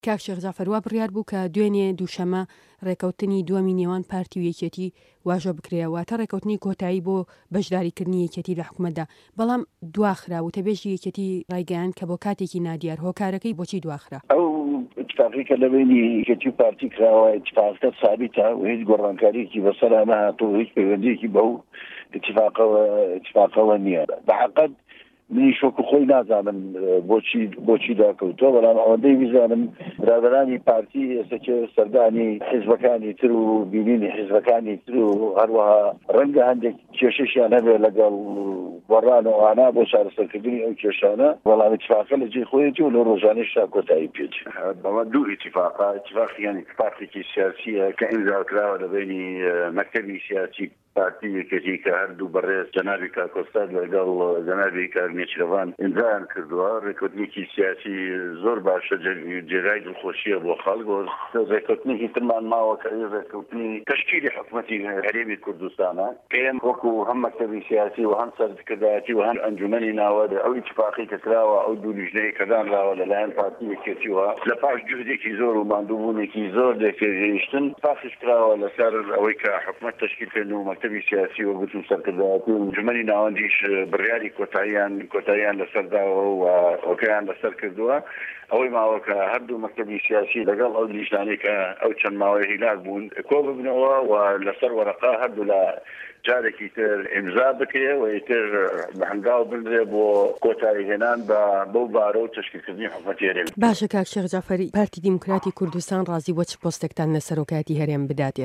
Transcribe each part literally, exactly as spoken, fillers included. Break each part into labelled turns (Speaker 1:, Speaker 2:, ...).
Speaker 1: کاک شێخ جەعفەر وا بڕیار بوو کە دوێنێ دووشەمە ڕێکەوتنی دووەمی نێوان پارتی و یەکێتی واژۆ بکرێەوە تا ڕێکەوتنی کۆتایی بۆ بەشداریکردنی یەکێتی لە حکوومەتدا، بەڵام دواخرا و تەبێژی یەکێتی ڕایگەیان کە بۆ کاتێکی نادیار هۆکارەکەی بۆچی دواخرا؟
Speaker 2: ئەو اتفاقی کە لەبینی یەکێتی و پارتی کراوە اتفاقەکە ثابتە و هیچ گۆڕانکاریەکی بەسەر نەهاتوو، هیچ پەیوەندیەکی بەو اتفاقەوە اتفاقەوە نییە. بەحەقەت منی شۆک خۆی نازانم بۆچی بۆچی داکەوتەوە، بەڵام ئەوەندەی بیزانم برادرانی پارتی ئێستاکە سەردانی حیزبەکانی تر و بینینی حیزبەکانی تر و هەروەها ڕەنگە هەندێک کێشەشیان هەبێت لەگەڵ گۆڕانەوەوانە بۆ چارەسەرکردنی ئەو کێشانە، بەڵام اتفاقە لە جێی خۆیەتی و لە ڕۆژانەیشتا کۆتایی پێچ. بەوە دوو اتفاقا، اتفاقی یعنی اتفاقێکی سیاسیە کە ئیمزاکراوە لەبینی مەکتەبی سیاسی پارتی یەکێتی کە هەردوو بەڕێز جەنابی کاکۆستاد لەگەڵ جەنابی کارنێچرەوان ئیمزایان کردووە. ڕێکەوتنێکی سیاسی زۆر باشە، جێگای دڵخۆشیە بۆ خەڵک. ڕێکەوتنێکی ترمان ماوە کە ڕێکەوتنی تەشکیلی حکوومەتی هەرێمی کوردستانە پێم وەکو هەم مەکتەبی سیاسی و هەم سەرکردایەتی و هەم ئەنجومەنی ناوە ئەو اتفاقی کە کراوە، ئەو دوو لیژنەیە کە دانراوە لەلایەن پارتی یەکێتیوە لە پاش جهدێکی زۆر و ماندووبوونێکی زۆر دەکێژیشتن پاخش کراوە لەسەر ئەوەی کە حکوومەت تشکیلکردن و مەکتەبی سیاسی و گوتم سەرکردایەتی و ئەنجومەنی ناوەندیش بڕیاری کۆتاییان کۆتاییان لەسەرداوە و ئۆکیان لەسەر کردووە. ئەوەی ماوە کە هەردوو مەکتەبی سیاسی لەگەڵ ئەو لیژنانەی کە ئەو چەند ماوەی هیلاک بوون کۆ ببنەوە و لەسەر وەرەقا هەردوو لە جارێکی تر ئیمزا بکرێ و ئیتر هەنگاو بنرێ بۆ کۆتایی هێنان بە بەو بارە و تشکیلکردنی حکوومەتی هەرێم.
Speaker 1: باشە کاک شێخ جەعفەری، پارتی دیموکراتی کوردستان ڕازی بۆ چ پۆستێکتان لە سەرۆکایەتی هەرێم بداتێ؟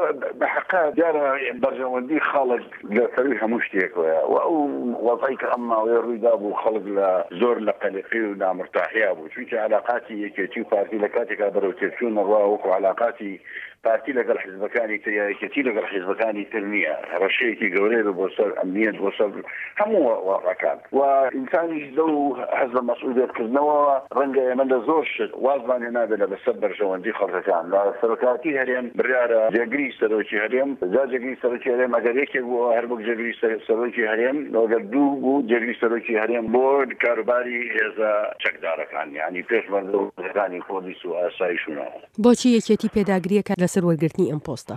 Speaker 2: بەحەقا دیارە بەرژەوەندی خەڵک لە سەروی هەموو شتێکەوە و ئەو وەزعی کە ئەم ماوەیە ڕوویدا بوو خەڵک لە زۆر لە قەلەقی و نامرتاحیا بوو، چونکە علاقاتی یەکێتی و پارتی لە کاتێکا بەرەو تێچوونە ڕوا وەکو علاقاتی پارتی لەگەڵ حیزبەکانی تر یا یەکێتی لەگەڵ حیزبەکانی تر نییە، ڕەشەیەکی گەورەی بۆ سەر ئەمنیەت بۆ سەر هەموو وەڕەکان و ئینسانیش لەو حەزبە مەسئولیەتکردنەوە ڕەنگە ئێمە لە زۆر شت وازمان هێنابێت لە بەسەر بەرژەوەندی خەڵکەکان. لە سەرۆکایەتی هەرێم بڕیارە جێگری سەرۆکی هەرێم جا جێگری سەرۆکی هەرێم ئەگەر یەکێک بووە هەر بۆ جێگری سەرۆکی هەرێم ئەگەر دوو بوو جێگری سەرۆکی هەرێم بۆ کاروباری هێزە چەکدارەکان، یعنی پێشمەرگە و هێزەکانی پۆلیس و ئاسایشونەوە.
Speaker 1: بۆچی یەکێتی پێداگریەکە لەسەر وەرگرتنی ئەم پۆستە؟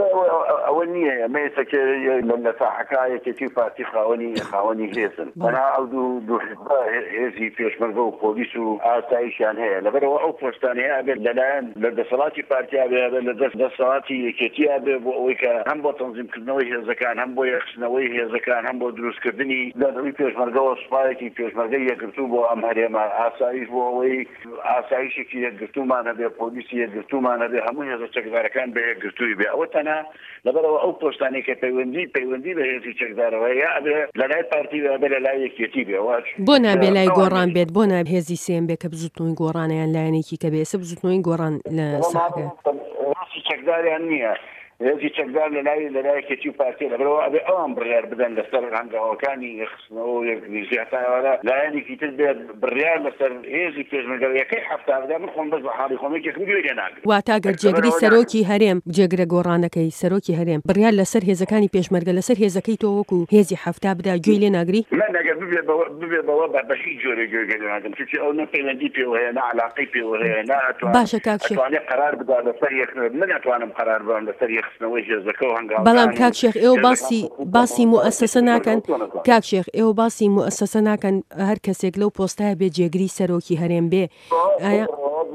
Speaker 2: ئەوە نییە ئەمەیەکە لە ساحەکە یەکێتی و پارتی خاوەنی خاوەنی هێزن، بەنا ئەو دوو دوو هێزی پێشمەرگە و پۆلیس و ئاسایشیان هەیە. لەبەرەوە ئەو پۆستانەیە ئەبێت لەلایەن لە دەسەڵاتی پارتیا بێت لە دەست دەسەڵاتی یەکێتیا بێ بۆ ئەوەی کە هەم بۆ تەنزیمکردنەوەی هێزەکان، هەم بۆ یەخستنەوەی هێزەکان، هەم بۆ دروستکردنی دەرەوەی پێشمەرگەوە سوپایەکی پێشمەرگەی یەکگرتوو بۆ ئەم هەرێمە، ئاسایش بۆ ئەوەی ئاسایشێکی یەکگرتوومان هەبێ، پۆلیسی یەکگرتوومان هەبێ، هەموو هێزە چەکدارەکان بە یەکگرتووی بێ. ئەوە تەنها لەبەرەوە ئەو پۆستانەی کە پەیوەندی پەیوەندی بە هێزی چەکدارەوە یا ئەبێ لە لای پارتی بێ لە لای یەکێتی بێ.
Speaker 1: بۆ نابێ لای گۆڕان بێت، بۆ نابێ هێزی سێم بێ کە بزوتنەوەی گۆڕانیان لایەنێکی کە بێسە بزوتنەوەی گۆڕان لە ساحەکە
Speaker 2: چەکداریان نییە. هێزی چەکدار لە لای لە لای یەکێتی و پارتی لەبەرەوە ئەبێ ئەوان بڕیار بدەن لەسەر هەنگاوەکانی یەخستنەوە و یەکزیاتاوەرە لایەنێکی تر بێت بڕیار لەسەر هێزی پێشمەرگەویەکەی هەفتا بدە. من خۆم بەس بە حاڵی خۆم یەکێکم گوێ ناگرم.
Speaker 1: واتە گەر جێگری سەرۆکی هەرێم جێگرە گۆڕانەکەی سەرۆکی هەرێم بڕیار لەسەر هێزەکانی پێشمەرگە لەسەر هێزەکەی تۆ وەکو هێزی هەفتا بدا گوێی لێ ناگری؟
Speaker 2: من ئەگەر ببێت بەوە بە هیچ جۆرێک گوێ لێ ناگرم، چونکە ئەو نە پەیوەندی پێوە هەیە، نە عەلاقەی پێوە هەیە، نە
Speaker 1: باشە کاک شێخ
Speaker 2: ئەتوانێت قەرار بدا لەسەر یەک من ئەتوانم قەرار بدەم لەسەر یەخستنەوەی هێزەکە.
Speaker 1: بەڵام کاک شێخ ئێوە باسی باسی مؤسسە ناکەن، کاک شێخ ئێوە باسی مؤسسە ناکەن، هەر کەسێک لەو پۆستایە بێ جێگری سەرۆکی هەرێم بێ. ئایا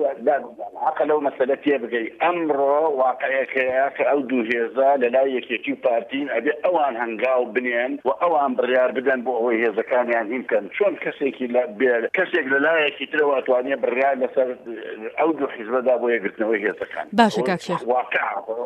Speaker 2: حق لەو مەسەلە تێ بگەی ئەمڕۆ واقعەکەیە کە ئەو دوو هێزە لە لای یەکێتی و پارتین ئەبێ ئەوان هەنگاو بنێن و ئەوان بڕیار بدەن بۆ ئەوەی هێزەکانیان هین بکەن. چۆن کەسێکی کەسێک لە لایەکی ترەوە ئەتوانێت بڕیار لەسەر ئەو دوو حیزبەدا بۆ یەکگرتنەوەی هێزەکان؟
Speaker 1: باشە کاک شێخ،
Speaker 2: واقع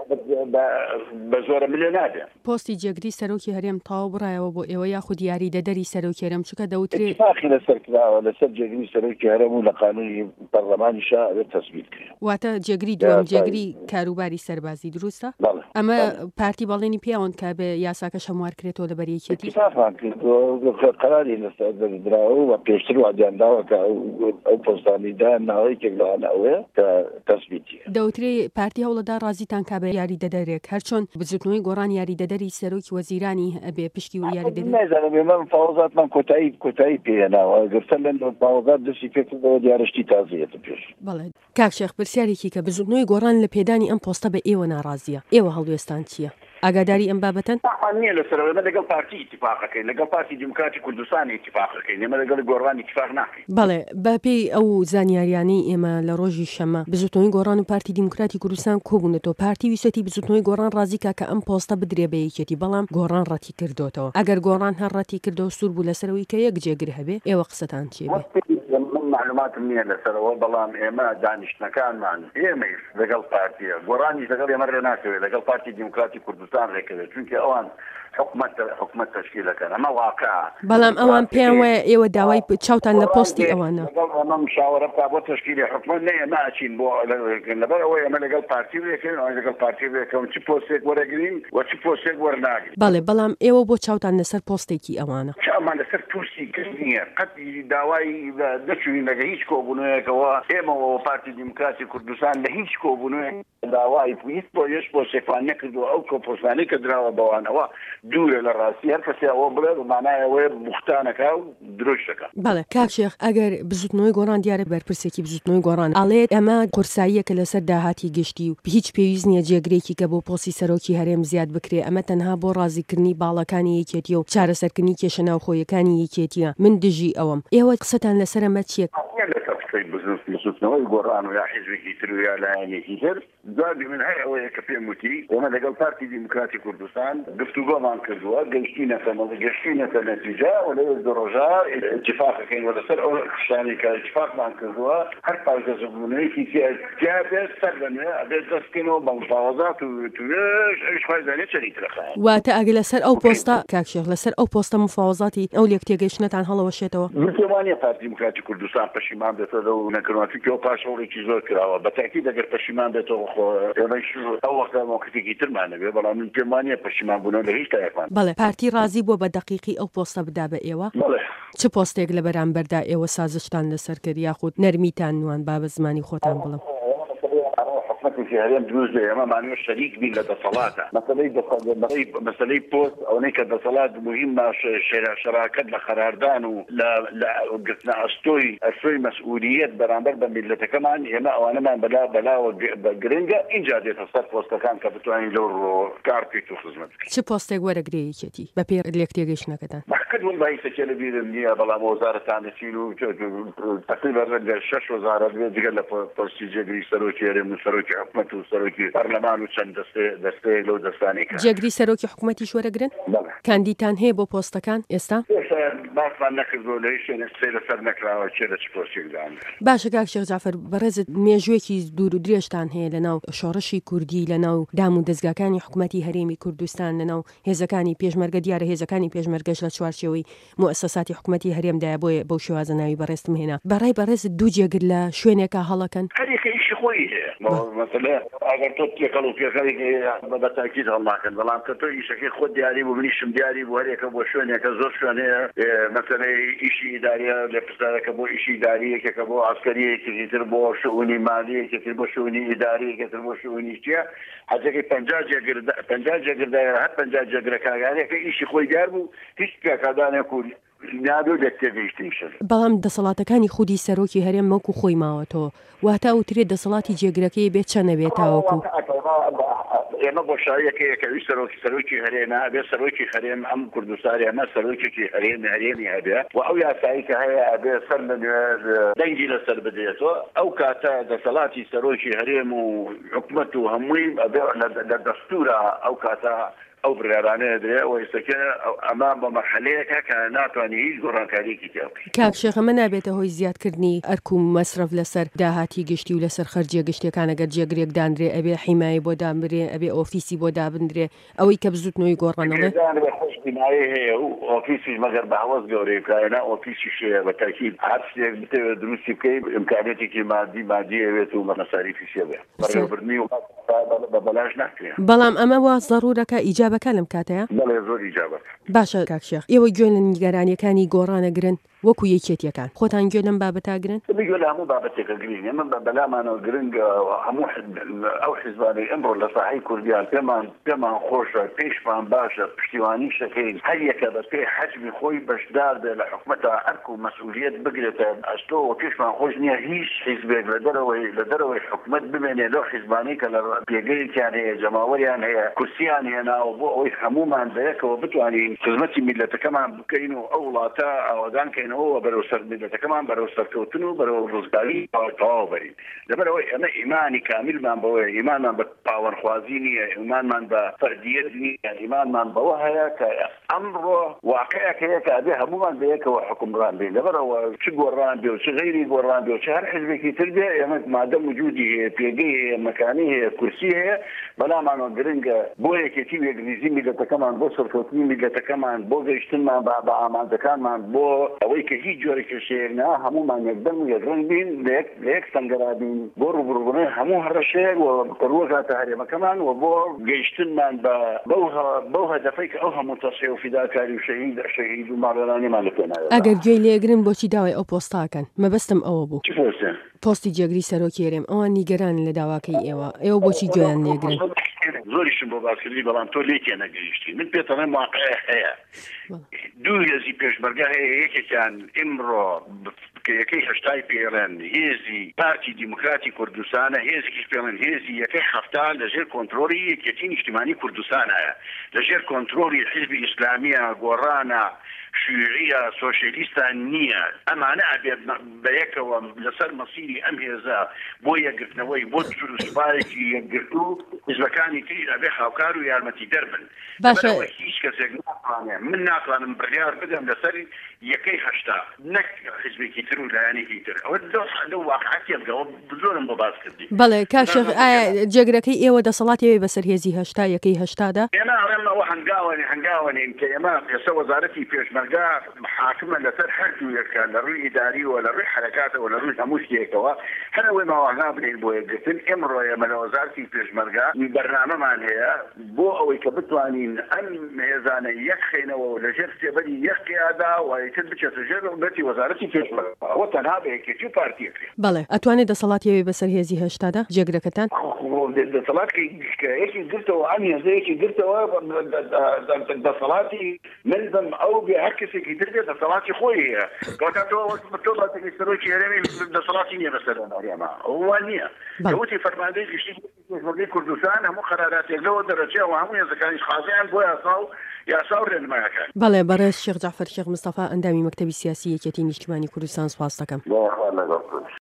Speaker 2: بە زۆرە ملێ نادێ.
Speaker 1: پۆستی جێگری سەرۆکی هەرێم تاو بڕایەوە بۆ ئێوە یاخود یاریدەدەری سەرۆکی هەرێم چونکە دەوترێت
Speaker 2: اتفاقی لەسەر کراوە لەسەر جێگری سەرۆکی هەرێم و لە قانونی پەرلەمانیشا ئەبێت تەسبیت کرێ.
Speaker 1: واتە جێگری دووەم جێگری کاروباری سەربازی دروستە؟ ئەمە پارتی بەڵێنی پیاوەن کە بێ یاساکەش هەموار کرێتەوە لەبەر یەکێتی؟
Speaker 2: اتفاقان کردووە قەراری لەسەر دراوە و پێشتر وادیانداوە کە ئەو پۆستانیدا ناوەیەکێک لەوانە ئەوەیە کە تەسبیتیە.
Speaker 1: دەوترێت پارتی هەوڵەدار ڕازیتان کا بە یاریدەدەرێک هەرچۆن بزوتنەوەی گۆڕان یاریدەدەری سەرۆکی وەزیرانی ئەبێ پشتی و یاریدەدەر
Speaker 2: نازانم ئێمە مفاوضاتمان کۆتایی کۆتایی پێهێناوە گرتە لەن مفاوضات دەستی پێکردەوە دیارشتی تازەیەتە پێش.
Speaker 1: بەڵێ کاکشێخ پرسیارێکی کە بزودنەوەی گۆڕان لە پێدانی ئەم پۆستە بە ئێوە ناڕازیە ئێوە هەڵوێستان چییە؟ ئاگاداری ئەم بابەتەن؟
Speaker 2: نییە لەسەرەوە لەگەڵ پارتی ئیتیفاقەکەین لەگەڵ پارتی دیموکراتی کوردستان ئیتیفاقەکەین ئێمە لەگەڵ گۆڕان ئیتیفاق ناکەین.
Speaker 1: بەڵێ بەپێی ئەو زانیاریانەی ئێمە لە ڕۆژی شەمە بزودنەوەی گۆڕان و پارتی دیموکراتی کوردستان کۆبوونەوە پارتی ویسەتی بزودنەوەی گۆڕان ڕازی کە کە ئەم پۆستە بدرێ بە یەکێتی بەڵام گۆڕان ڕەتی کردوتەوە ئەگەر گۆڕان هەر ڕەتی کردەوە سوور بوو لەسەرەوەی کە یەک جێگر هەبێ ئێوە قسەتان چێ بێ؟
Speaker 2: معلوماتم نییە لەسەرەوە بەڵام ئێمە دانیشتەکانمان ئێمەش لەگەڵ پارتیە گۆڕانی لەگەڵ ئێمە ڕێ ناکەوێت لەگەڵ پارتی دیموکراتی کوردستان ڕێکەوێت چونکە ئەوان حکومت حکومت تشکیلەکەن ئەمە واقعە
Speaker 1: بەڵام ئەوان پێیان وایە ئێوە داوای چاوتان لە پۆستی ئەوانە
Speaker 2: ئەمە مشاوەرە بکا بۆ تشکیلی حکومت نە ئێمە ئاچین بۆ لەبەر ئەوەی ئەمە لەگەڵ پارتی ڕێکەوێن ئەوان لەگەڵ پارتی ڕێکەون چ پۆستێک وەرەگرین و چ پۆستێک وەرناگرین.
Speaker 1: بەڵێ بەڵام ئێوە بۆ چاوتان لەسەر پۆستێکی ئەوانە
Speaker 2: چامان لەسەر پۆستی کەس نییە قەت داوای دەچوین لەگە هیچ کۆبوونەوەیەکەوە ئێمەوە پارتی دیموکراتی کوردستان لە هیچ کۆبوونەوەی داوای هیچ بۆ یەش بۆ سێفان نەکردووە ئەو کۆپۆستانەی کە دراوە بەوانەوە دوورە لە ڕاستی هەر کەسێ ئەوە بڵێ بەمانایە ئەوەیە بوختانەکە و درۆشتەکە.
Speaker 1: بەڵێ کاکشێخ ئەگەر بزودنەوەی گۆڕان دیارە بەرپرسێکی بزودنەوەی گۆڕان ئاڵێت ئەمە قورساییەکە لەسەر داهاتی گشتی و هیچ پێویست نییە جێگرێکی کە بۆ پۆسی سەرۆکی هەرێم زیاد بکرێ ئەمە تەنها بۆ ڕازیکردنی باڵەکانی یەکێتی و چارەسەرکردنی کێشە ناوخۆیەکانی یەکێتیە من دژی ئەوەم ئێوە قسەتان لەسەر ئەمە چییە؟
Speaker 2: بزودنەوەی گۆڕان و یا حیزبێکی تر و یا لایەنێکی تر جوابی من هەیە ئەوەیە کە پێم وتی ئێمە لەگەڵ پارتی دیموکراتی کوردستان گفتوگۆمان کردووە گەیشتینەکە گەشتینەکە نەتیجە و لە دو ڕۆژە اتفاقەکەین و لەسەر ئەو شتانی کە اتفاقمان کردووە هەر پارێزبوونەوەیکی تیا بێت سەر لەنوێ ئەبێت دەستکەینەوە بە مفاوەزات و توێش ئەویش خوای زانێت چەری ترەخایە.
Speaker 1: واتە ئەگەر لەسەر ئەو پۆستە کاکشێخ لەسەر ئەو پۆستە مفاوەزاتی ئەو لێک تێگەیشتنەتان هەڵەوەشێتەوە؟
Speaker 2: پێوانیە پارتی دیموکراتی کوردستان پەشیمان بێتەوە لەو نەکردوەوەی کە پاشەوەڵێکی زۆر کراوە بە تاکید ئەگەر پەشیمان بێتەوە خۆ ئێمەش ئەو وەختە موقفێکی ترمان نەبێ بەڵام من پێم وانییە پەشیمان بوونەوە لە هیچ تایەکمان.
Speaker 1: بەڵێ پارتی ڕازی بۆ بە دەقیقی ئەو پۆستە بدا بە ئێوە؟
Speaker 2: بەڵێ.
Speaker 1: چ پۆستێک لە بەرامبەردا ئێوە سازشتان لەسەر کرد یاخود نەرمیتان نوان با بە زمانی خۆتان بڵم؟
Speaker 2: حکومەتی هەرێم دروست بێ ئێمە مانوێ شەریک بین لە دەسەڵاتە مەسەلەی پۆست ئەوەی کە دەسەڵات مهمە شەراکەت لە قەراردان و لە گرتنە ئەستۆی ئەسۆی مەسئولیەت بەرامبەر بە میلەتەکەمان ئێمە ئەوانەمان بەلا بەلاوە گرنگە اینجا دێتە سەر پۆستەکان کە بتوانین لەو کار بکەیت و خزمەت بکەیت.
Speaker 1: چ پۆستێک وەرەگرێ یەکێتی بە پێ لێک تێگەیشتنەکەتان؟
Speaker 2: بەحقەت وەڵڵاهی سەکێ لە بیرم نییە بەڵام وەزارەتانەچین و تقریبا لە شەش وەزارەت بێت جگە لە پۆستی جێگری سەرۆکی هەرێم و سەرۆکی حکومەت و سەرۆکی پەرلەمان و چەند دەستەیەک لەو دەستانی کە
Speaker 1: جێگری سەرۆکی حکومەتیش وەرەگرن؟ کاندیدان هەیە بۆ پۆستەکان ئێستا؟
Speaker 2: باسمان نەکردووە لە هیچ شوێنێک سێ لەسەر نەکراوە چێ لە چ پۆستێکدان.
Speaker 1: باشە کاکشێخ جعفەر بەڕێزت مێژوویەکی دوور و درێژتان هەیە لەناو شۆڕشی کوردی لەناو دام و دەستگاکانی حکومەتی هەرێمی کوردستان لەناو هێزەکانی پێشمەرگە دیارە هێزەکانی پێشمەرگەش لە چوارچێوەی موسساتی حکومەتی هەرێمدایە بۆیە بەو شێوازە ناوی بەڕێستم هێنا بەڕای بەڕێزت دوو جێگر لە شوێنێکە هەڵەکەن
Speaker 2: هەرێکی ئیشی خۆی هەیە مەسەلە ئەگەر تۆ تێکەڵ و پێکەڵێکی بە تاکید هەڵناکەن بەڵام کە تۆ ئیشەکەی خۆت دیاری بوو منیشم دیاری بوو هەرێکە بۆ شوێنێکە زۆر شوێنەیە مەسەلەی ئیشی ئیداریە لێ پرسیارەکە بۆ ئیشی ئیداریەکێکە بۆ عەسکەریەکێکی تر بۆ شؤونی مالیەکێکی تر بۆ شؤونی ئیداریەکێکی تر بۆ شؤونی چییە حەجەکەی پەنجا جێگردایە هەر پەنجا جێگرە کارگاریەکە ئیشی خۆی دیار بوو هیچ پێکادانێک و نادۆ لێک تێگەیشتنیشە.
Speaker 1: بەڵام دەسەڵاتەکانی خودی سەرۆکی هەرێم مەوکو خۆی ماوەتەوە واتە ئەوترێت دەسەڵاتی جێگرەکەی بێت چەنە بێتاوەکو
Speaker 2: ئێمە بۆ شایەکەیەکەوی سەرۆکی سەرۆکی هەرێمە ئەبێ سەرۆکی هەرێم ئەم کوردستانی ئەمە سەرۆکێکی هەرێمی هەرێمی هەبێ و ئەو یاسایی کە هەیە ئەبێ سەر دەنگی لەسەر بدرێتەوە ئەو کاتە دەسەڵاتی سەرۆکی هەرێم و حکومەت و هەمووی ئەبێ لە دەستورە ئەو کاتە ئەو برارانەیە درێ ئەو ئێستاکە ئەمە بە مەرحەلەیەکە کە ناتوانانی هیچ گۆڕانکاریەکی تیا بکەیت.
Speaker 1: کاکشێخ ئەمە نابێتە هۆی زیادکردنی ئەرک و مەسرف لەسەر داهاتی گشتی و لەسەر خەرجیە گشتەکان ئەگەر جێگرێک دانرێ ئەبێ حیمایی بۆ دابرێ ئەبێ ئۆفیسی بۆ دابندرێ ئەوەی کە بزوتنەوەی گۆڕانەوە
Speaker 2: حیمایی هەیە و ئۆفیسیش مەگەر بە هەوەس گەورەیەکایە ئۆفیسیش بە تاکید هەر شتێک بتەوێت دروستی بکەیت ئیمکانێتێکی مادی مادی ئەوێت و مەساریفی شێ بێ بەڕێوەبردننی و بە بەلاش ناکرێت.
Speaker 1: بەڵام ئەمە وا ضرورەکە ئیجابەکە لەم کاتەیە؟
Speaker 2: بەڵێ زۆر ئیجابەت.
Speaker 1: باشە کاکشێخ ئێوە گوێ لە نیگەرانیەکانی گۆڕانەگرن وەکو یەکێتیەکان خۆتان گوێ لەم بابەتاگرن
Speaker 2: بگوێ لە هەموو بابەتێکە گرینە من بەلامانەوە گرنگە هەموو ئەو حیزبانەی ئەمڕۆ لە ساحەی کوردیان پێمان پێمان خۆشە پێشمان باشە پشتیوانی شەکەین هەر یەکە بە پێی حەجمی خۆی بەشدار بێ لە حکومەتە ئەرک و مەسئولیەت بگرێتە ئەستۆ پێشمان خۆش نییە هیچ حیزبێک لە دەرەوەی لە دەرەوەی حکومەت بمێنێ لەو حیزبانەی کە لە پێگەیەکیان هەیە جەماوەریان هەیە کورسیان هێناوە بۆ ئەوەی هەموومان بەیەکەوە بتوانین خزمەتی میلەتەکەمان بکەین و ئەو وڵاتە ئاوادان کەینەوە بەرەو سەر میلەتەکەمان بەرەو سەرکەوتن و بەرەو ڕۆزگاری تەواو بەرین لەبەرەوەی ئەمە ئیمانی کاملمان بەوەیە ئیمانمان بە پاوەڕخوازی نییە ئیمانمان بە فەردیەت نییە ئیمانمان بەوە هەیە کە ئەمڕۆ واقعەیەک هەیە کە ئەبێ هەموومان بەیەکەوە حکومڕان بین لەبەرەوە چ گۆڕان بێ و چ غەیری گۆڕان بێ و چ هەر حیزبێکی تر بێ ئێمە مادەم وجودی هەیە پێگەی هەیە مەکانی هەیە کورسی هەیە بەلامانەوە گرنگە بۆ یەکێتی و یەکریزی میلەتەکەمان بۆ سەرکەوتنی میلەتەکەمان بۆ گەیشتنمان بە ئامانجەکانمان بۆ ئەوەی کە هیچ جۆرێک شێرنا هەموومان یەکدەم و یەکڕنگ بین لە یەک سەنگەرا بین بۆ ڕوبڕوونەی هەموو هەڕەشەیەک و ڕۆژاتە هەرێمەکەمان و بۆ گەیشتنمان بە بەو هەدەفەی کە ئەو هەموو تەسێ و فیداکاری و شەهید شەهید و ماڵوێرانیمان لە پێناوێت
Speaker 1: ئەگەر گوێی لێگرن بۆچی داوای ئەو پۆستاکەن مەبەستم ئەوە بوو
Speaker 2: چ پۆستە
Speaker 1: پۆستی جێگری سەرۆکێرێم ئەوان نیگەران لە داواکەی ئێوە ئێوە بۆچی گوێیان لێگرن
Speaker 2: زۆریشم بۆ باسکردی بەڵام تۆ لێکیان نەگەیشتی من پێتەڵێم واقعە هەیە دوو هێزی پێشمەرگە هەیە یەکێکیان ئیمڕۆ کە یەکەی هەشتای پێڵێن هێزی پارتی دیموکراتی کوردستانە هێزێکیش پێڵێن هێزی یەکەی هەفتا لەژێر کۆنتڕۆلی یەکێتی نیشتیمانی کوردستانایە لەژێر کۆنتڕۆلی حیزبی ئیسلامیە گۆڕانە شیوعیە سۆشیالیستان نییە ئەمانە ئەبێ بەیەکەوە لەسەر مەسیری ئەم هێزە بۆ یەکگرتنەوەی بۆ دروستپارێکی یەکگرت و حیزبەکانی تری ئەبێ خاوکار و یارمەتی دەربن
Speaker 1: باشە
Speaker 2: هیچ کەسێک ناتوانێت من ناتوانم بڕیار بدەم لەسەر یەکەی هەشتا نەک حیزبێکی تر و لایەنێکی تر ئەوە لەو واقعەتێ بگەوە زۆرم بۆ باس کردی
Speaker 1: بەڵێ کاشێخ ئایا جێگرەکەی ئێوە دەسەڵاتی بەسەر هێزی هەشتا یەکەی هەشتادا
Speaker 2: ئێمە ئەڵێمەوە هەنگاوەنی هەنگاوەنین کە ئێمە ئێستا وەزارەتی پێشمەرگە حاکمە لەسەر هەردوو یەکە لە ڕووی ئیداری و لە ڕووی حرەکاتەوە لە ڕووی هەموو شتێکەوە هەرەوەی ماوەها بنین بۆ یەکگرتن ئێمڕۆ ئێمە لە وەزارەتی پێشمەرگە بەرنامەمان هەیە بۆ ئەوەی کە بتوانین ئەم هێزانە یەک خینەوە و لەژێر سێبەری یەکیادا و یەکتر بچێتە ژێر دەوڵەتی وەزارەتی پێشمەرگە ئەوە تەنها بە یەکێتی و پارتیەکرێ
Speaker 1: بەڵێ ئەتوانێت دەسەڵاتی بەسەر هێزی هەشتادا جێگرەکەتان
Speaker 2: دەسەڵات کە یەکی گرتەوە ئەم هێزە یەکی گرتەوە دەسەڵاتی من بم ئەو بێ هەر کەسێکی تر بێت دەسەڵاتی خۆی هەیە کەواتەوە تۆ باتێکی سەرۆکی هەرێمی دەسەڵاتی نییە بەسەر هەرێمە ئەوە نییە کەوتی فەرماندەی گشتی پێشمەرگەی کوردستان هەموو قەراراتێک لەوە دەرەچێت و هەموو هێزەکانیش خازیان بۆ یاسا و یاسا و ڕێنمایەکان
Speaker 1: بەڵێ بەڕێز شێخ جەعفەر شێخ مستەفا ئەندامی مەکتەبی سیاسی یەکێتی نیشتیمانی کوردستان سپاس دەکەم.